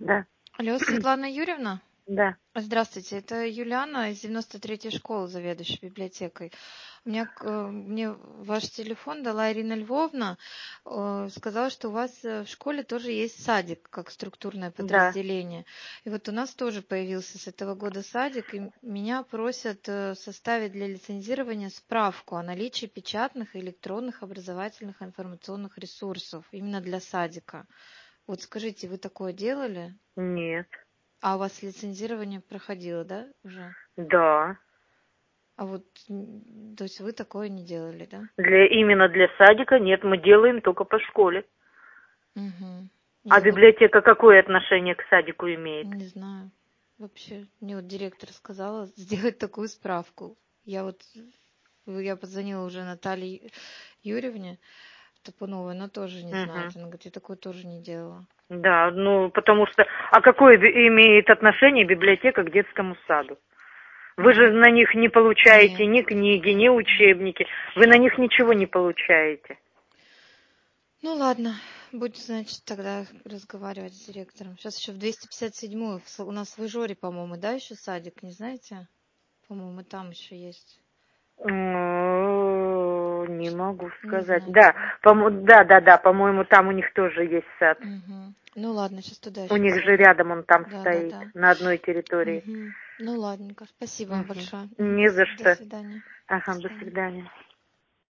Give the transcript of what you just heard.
Да. Алло, Светлана Юрьевна? Да. Здравствуйте, это Юлиана из 93-й школы, заведующей библиотекой. Мне ваш телефон дала Ирина Львовна, сказала, что у вас в школе тоже есть садик, как структурное подразделение. И вот у нас тоже появился с этого года садик, и меня просят составить для лицензирования справку о наличии печатных и электронных образовательных информационных ресурсов именно для садика. Вот скажите, вы такое делали? Нет. А у вас лицензирование проходило, да, уже? Да. А вот, то есть вы такое не делали, да? Именно для садика нет, мы делаем только по школе. Угу. А библиотека какое отношение к садику имеет? Не знаю. Вообще, мне вот директор сказала сделать такую справку. Я позвонила уже Наталье Юрьевне Топуновой, она тоже не знает. Она говорит, я такое тоже не делала. Да, потому что... А какое имеет отношение библиотека к детскому саду? Вы же на них не получаете ни книги, ни учебники. Вы на них ничего не получаете. Ну ладно, будем, значит, тогда разговаривать с директором. Сейчас еще в 257-ю у нас в Ижоре, по-моему, да, еще садик, не знаете? По-моему, там еще есть. Не могу сказать. Да, по-моему, там у них тоже есть сад. Угу. Ну ладно, сейчас туда еще. У них же рядом он там стоит, да. на одной территории. Угу. Ну ладненько, спасибо вам большое. Не за что. До свидания. Ага, до свидания.